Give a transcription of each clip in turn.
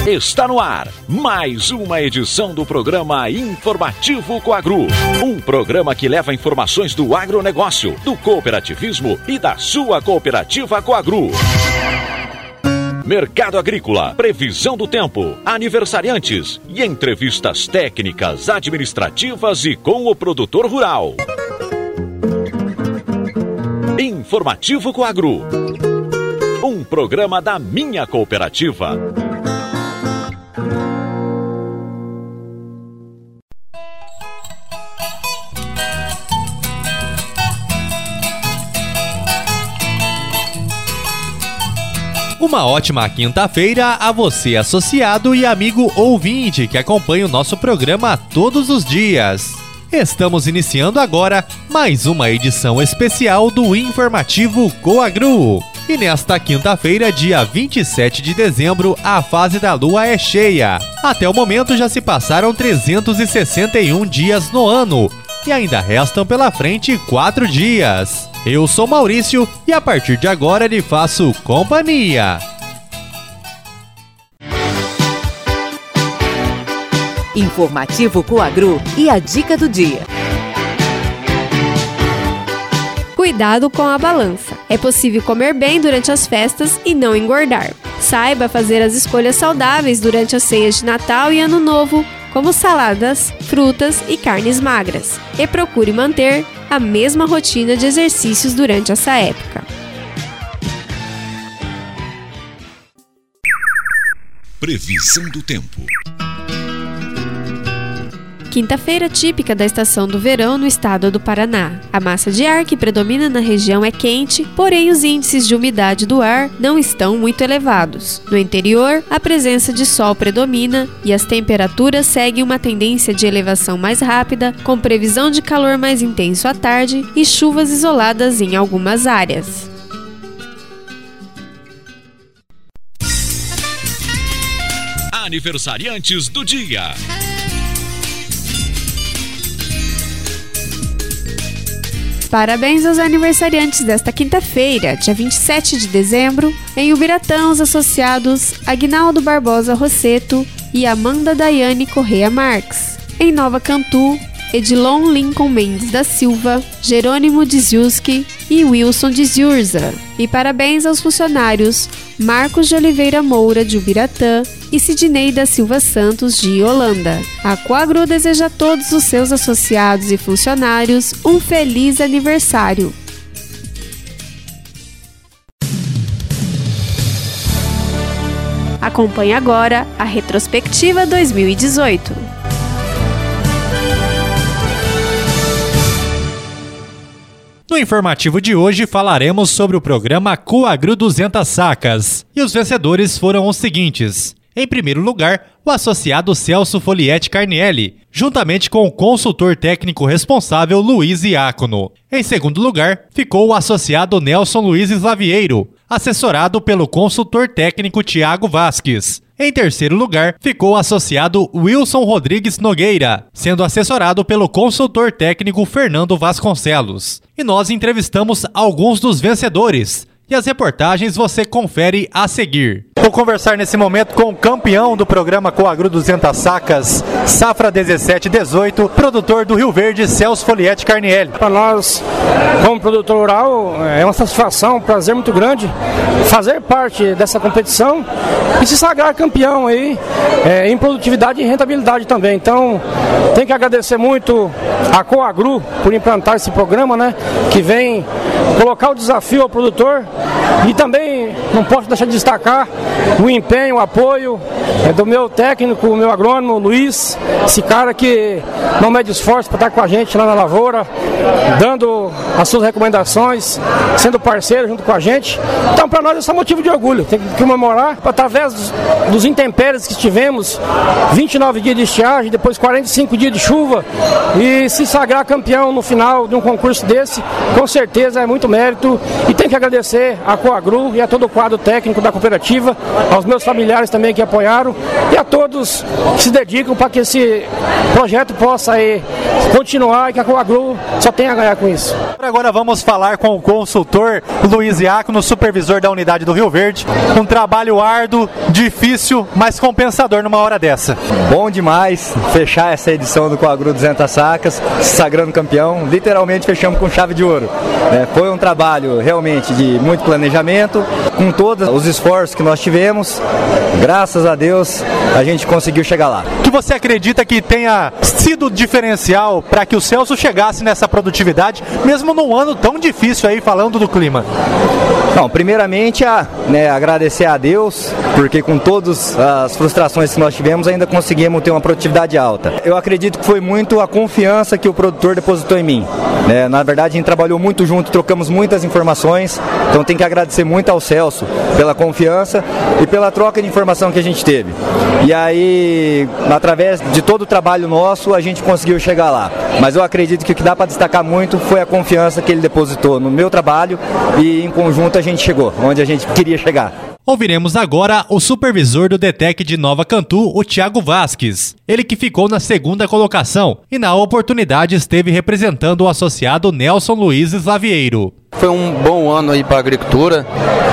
Está no ar mais uma edição do programa Informativo Coagro. Um programa que leva informações do agronegócio, do cooperativismo e da sua cooperativa Coagro. Mercado agrícola, previsão do tempo, aniversariantes e entrevistas técnicas, administrativas e com o produtor rural. Informativo Coagro. Um programa da minha cooperativa. Uma ótima quinta-feira a você, associado e amigo ouvinte que acompanha o nosso programa todos os dias. Estamos iniciando agora mais uma edição especial do Informativo Coagro. E nesta quinta-feira, dia 27 de dezembro, a fase da lua é cheia. Até o momento já se passaram 361 dias no ano e ainda restam pela frente 4 dias. Eu sou Maurício e a partir de agora lhe faço companhia. Informativo Coagro e a dica do dia. Cuidado com a balança. É possível comer bem durante as festas e não engordar. Saiba fazer as escolhas saudáveis durante as ceias de Natal e Ano Novo, como saladas, frutas e carnes magras. E procure manter a mesma rotina de exercícios durante essa época. Previsão do tempo. Quinta-feira típica da estação do verão no estado do Paraná. A massa de ar que predomina na região é quente, porém os índices de umidade do ar não estão muito elevados. No interior, a presença de sol predomina e as temperaturas seguem uma tendência de elevação mais rápida, com previsão de calor mais intenso à tarde e chuvas isoladas em algumas áreas. Aniversariantes do dia. Parabéns aos aniversariantes desta quinta-feira, dia 27 de dezembro, em Ubiratã, os associados Aguinaldo Barbosa Rosseto e Amanda Daiane Correia Marques. Em Nova Cantu, Edilon Lincoln Mendes da Silva, Jerônimo Dziuski e Wilson Dziurza. E parabéns aos funcionários Marcos de Oliveira Moura, de Ubiratã, e Sidney da Silva Santos, de Holanda. A Coagro deseja a todos os seus associados e funcionários um feliz aniversário. Acompanhe agora a retrospectiva 2018. No informativo de hoje falaremos sobre o programa Coagro 200 Sacas. E os vencedores foram os seguintes. Em primeiro lugar, o associado Celso Folietti Carnielli, juntamente com o consultor técnico responsável Luiz Iácono. Em segundo lugar, ficou o associado Nelson Luiz Slavieiro, assessorado pelo consultor técnico Tiago Vasques. Em terceiro lugar, ficou o associado Wilson Rodrigues Nogueira, sendo assessorado pelo consultor técnico Fernando Vasconcelos. E nós entrevistamos alguns dos vencedores, e as reportagens você confere a seguir. Vou conversar nesse momento com o campeão do programa Coagro 200 Sacas, Safra 17-18, produtor do Rio Verde, Celso Folietti Carnielli. Para nós, como produtor rural, é uma satisfação, um prazer muito grande fazer parte dessa competição e se sagrar campeão aí, em produtividade e rentabilidade também. Então, tem que agradecer muito a Coagro por implantar esse programa, né, que vem colocar o desafio ao produtor. E também não posso deixar de destacar o empenho, o apoio do meu técnico, o meu agrônomo, Luiz, esse cara que não mede esforço para estar com a gente lá na lavoura, dando as suas recomendações, sendo parceiro junto com a gente. Então, para nós, isso é motivo de orgulho. Tem que comemorar, através dos intempéries que tivemos, 29 dias de estiagem, depois 45 dias de chuva, e se sagrar campeão no final de um concurso desse, com certeza é muito mérito, e tem que agradecer a Coagro e a todo o quadro técnico da cooperativa aos meus familiares também que apoiaram e a todos que se dedicam para que esse projeto possa aí continuar e que a Coagru só tenha a ganhar com isso. Agora vamos falar com o consultor Luiz Diácono, supervisor da unidade do Rio Verde. Um trabalho árduo, difícil, mas compensador numa hora dessa. Bom demais fechar essa edição do Coagru 200 Sacas, se sagrando campeão. Literalmente fechamos com chave de ouro. Foi um trabalho realmente de muito planejamento, com todos os esforços que nós tivemos. Graças a Deus a gente conseguiu chegar lá. O que você acredita que tenha sido diferencial para que o Celso chegasse nessa produtividade, mesmo num ano tão difícil aí, falando do clima? Não, primeiramente agradecer a Deus, porque com todas as frustrações que nós tivemos ainda conseguimos ter uma produtividade alta. Eu acredito que foi muito a confiança que o produtor depositou em mim. Na verdade a gente trabalhou muito junto, trocamos muitas informações, então tem que agradecer muito ao Celso pela confiança e pela troca de informação que a gente teve. E aí, através de todo o trabalho nosso, a gente conseguiu chegar lá. Mas eu acredito que o que dá para destacar muito foi a confiança que ele depositou no meu trabalho e em conjunto a gente chegou onde a gente queria chegar. Ouviremos agora o supervisor do DETEC de Nova Cantu, o Thiago Vasques. Ele que ficou na segunda colocação e na oportunidade esteve representando o associado Nelson Luiz Slavieiro. Foi um bom ano aí para a agricultura.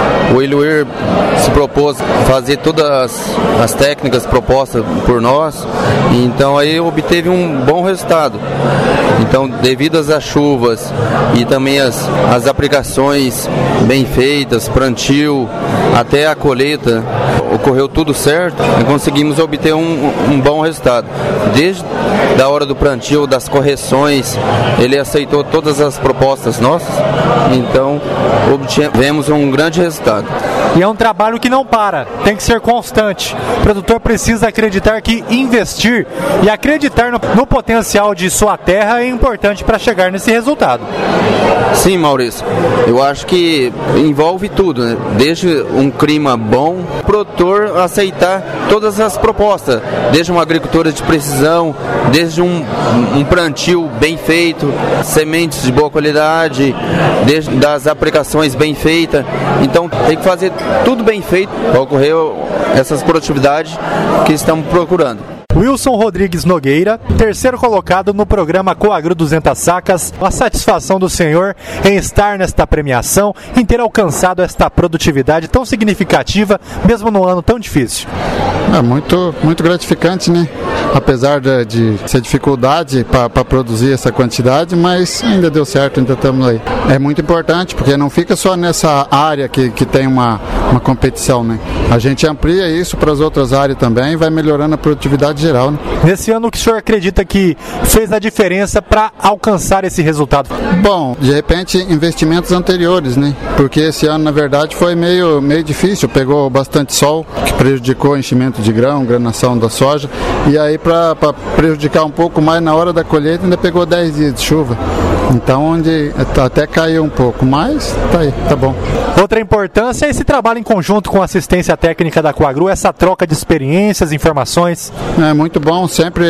O Iluir se propôs fazer todas as técnicas propostas por nós, então aí obteve um bom resultado. Então, devido às chuvas e também as aplicações bem feitas, plantio, até a colheita, ocorreu tudo certo e conseguimos obter um bom resultado. Desde a hora do plantio, das correções, ele aceitou todas as propostas nossas, então obtivemos um grande resultado. E é um trabalho que não para, tem que ser constante. O produtor precisa acreditar que investir e acreditar no potencial de sua terra é importante para chegar nesse resultado. Sim, Maurício, eu acho que envolve tudo, né? Desde um clima bom, o produtor aceitar todas as propostas, desde uma agricultura de precisão, desde um plantio bem feito, sementes de boa qualidade, desde das aplicações bem feitas. Então tem que fazer tudo bem feito para ocorrer essas produtividades que estamos procurando. Wilson Rodrigues Nogueira, terceiro colocado no programa Coagru 200 Sacas. A satisfação do senhor em estar nesta premiação, em ter alcançado esta produtividade tão significativa, mesmo num ano tão difícil. É muito gratificante, né? Apesar de ser dificuldade para produzir essa quantidade, mas ainda deu certo, ainda estamos aí. É muito importante, porque não fica só nessa área que tem uma competição, né? A gente amplia isso para as outras áreas também e vai melhorando a produtividade geral, né? Nesse ano, o que o senhor acredita que fez a diferença para alcançar esse resultado? Bom, de repente, investimentos anteriores, né? Porque esse ano, na verdade, foi meio difícil. Pegou bastante sol, que prejudicou o enchimento de grão, granação da soja. E aí, para prejudicar um pouco mais na hora da colheita, ainda pegou 10 dias de chuva. Então, onde até caiu um pouco, mas tá aí, tá bom. Outra importância é esse trabalho em conjunto com a assistência técnica da Coagru, essa troca de experiências, informações. É muito bom, sempre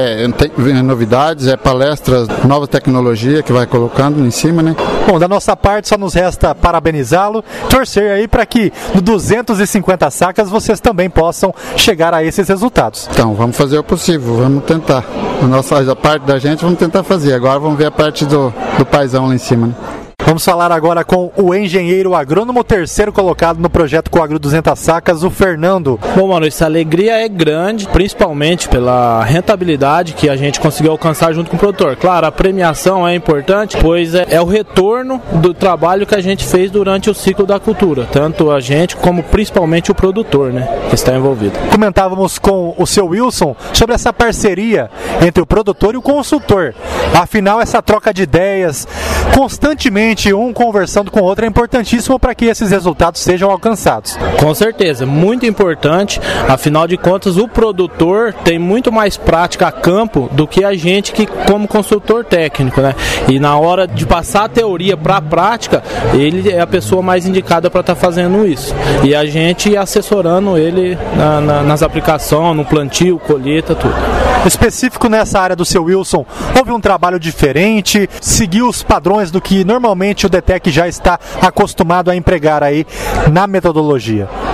tem novidades, palestras, nova tecnologia que vai colocando em cima, né? Bom, da nossa parte só nos resta parabenizá-lo, torcer aí para que no 250 Sacas vocês também possam chegar a esses resultados. Então, vamos fazer o possível, vamos tentar. A parte da gente vamos tentar fazer, agora vamos ver a parte do paizão lá em cima, né? Vamos falar agora com o engenheiro agrônomo terceiro colocado no projeto Coagru 200 Sacas, o Fernando. Bom, mano, essa alegria é grande, principalmente pela rentabilidade que a gente conseguiu alcançar junto com o produtor. Claro, a premiação é importante, pois é o retorno do trabalho que a gente fez durante o ciclo da cultura, tanto a gente como principalmente o produtor, né, que está envolvido. Comentávamos com o seu Wilson sobre essa parceria entre o produtor e o consultor. Afinal, essa troca de ideias constantemente, um conversando com o outro, é importantíssimo para que esses resultados sejam alcançados. Com certeza, muito importante. Afinal de contas, o produtor tem muito mais prática a campo do que a gente que como consultor técnico, né? E na hora de passar a teoria para a prática, ele é a pessoa mais indicada para estar fazendo isso. E a gente assessorando ele nas aplicações, no plantio, colheita, tudo. Específico nessa área do seu Wilson, houve um trabalho diferente, seguiu os padrões do que normalmente o DETEC já está acostumado a empregar aí na metodologia?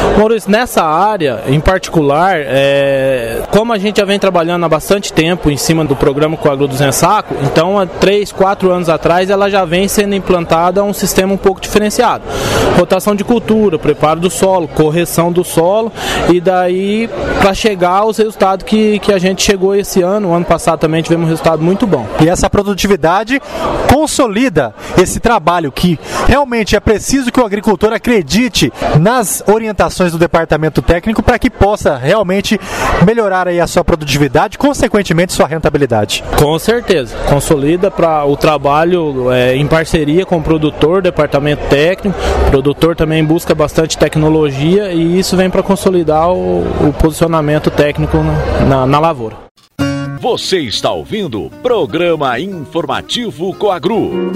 Maurício, nessa área em particular, como a gente já vem trabalhando há bastante tempo em cima do programa Coagro 200 Saco, então há 3, 4 anos atrás ela já vem sendo implantada um sistema um pouco diferenciado. Rotação de cultura, preparo do solo, correção do solo, e daí para chegar aos resultados que a gente chegou esse ano. O ano passado também tivemos um resultado muito bom. E essa produtividade consolida esse trabalho que realmente é preciso que o agricultor acredite nas orientações do departamento técnico para que possa realmente melhorar aí a sua produtividade, consequentemente sua rentabilidade. Com certeza, consolida para o trabalho em parceria com o produtor, departamento técnico. O produtor também busca bastante tecnologia e isso vem para consolidar o posicionamento técnico na lavoura. Você está ouvindo o Programa Informativo Coagro.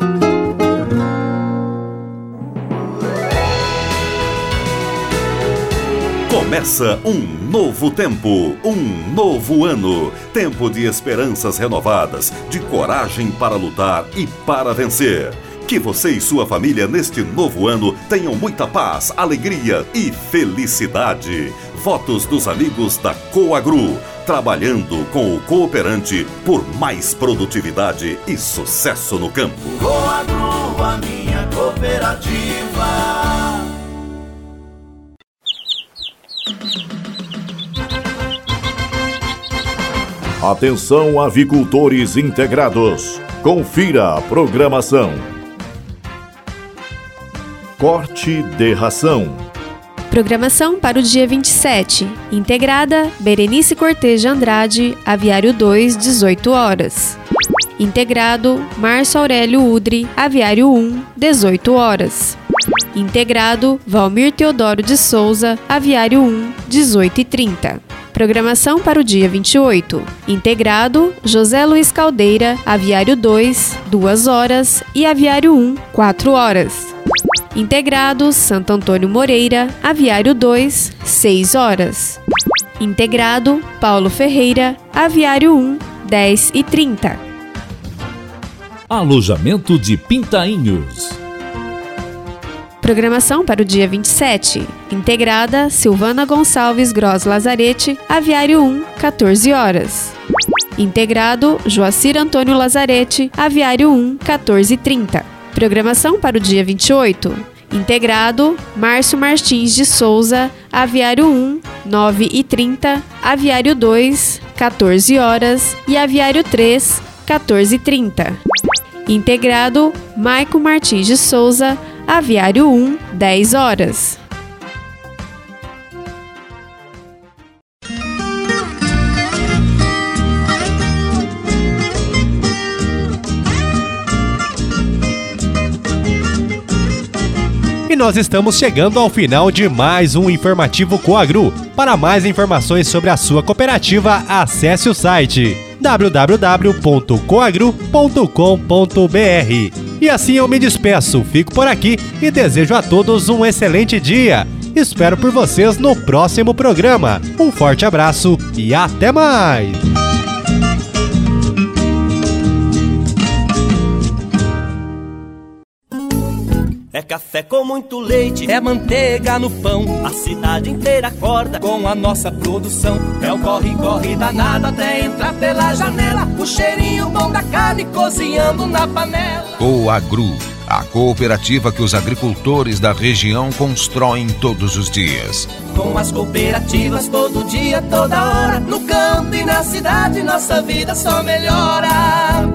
Começa um novo tempo, um novo ano. Tempo de esperanças renovadas, de coragem para lutar e para vencer. Que você e sua família neste novo ano tenham muita paz, alegria e felicidade. Votos dos amigos da Coagro, trabalhando com o cooperante por mais produtividade e sucesso no campo. Coagro, a minha cooperativa. Atenção, avicultores integrados. Confira a programação. Corte de ração. Programação para o dia 27. Integrada, Berenice Cortez de Andrade, Aviário 2, 18 horas. Integrado, Márcio Aurélio Udre, Aviário 1, 18 horas. Integrado, Valmir Teodoro de Souza, Aviário 1, 18h30. Programação para o dia 28. Integrado, José Luiz Caldeira, Aviário 2, 2 horas e Aviário 1, 4 horas. Integrado, Santo Antônio Moreira, Aviário 2, 6 horas. Integrado, Paulo Ferreira, Aviário 1, 10h30. Alojamento de Pintainhos. Programação para o dia 27. Integrada, Silvana Gonçalves Gross Lazarete, Aviário 1, 14 horas. Integrado, Joacir Antônio Lazarete, Aviário 1, 14h30. Programação para o dia 28. Integrado, Márcio Martins de Souza, Aviário 1, 9h30, Aviário 2, 14 horas e Aviário 3, 14h30. Integrado, Maico Martins de Souza, Aviário 1, 10 horas. E nós estamos chegando ao final de mais um Informativo Coagro. Para mais informações sobre a sua cooperativa, acesse o site www.coagro.com.br. E assim eu me despeço, fico por aqui e desejo a todos um excelente dia. Espero por vocês no próximo programa. Um forte abraço e até mais! É café com muito leite, é manteiga no pão. A cidade inteira acorda com a nossa produção. É o corre-corre danado até entrar pela janela. O cheirinho bom da carne cozinhando na panela. Coagro, a cooperativa que os agricultores da região constroem todos os dias. Com as cooperativas todo dia, toda hora. No campo e na cidade, nossa vida só melhora.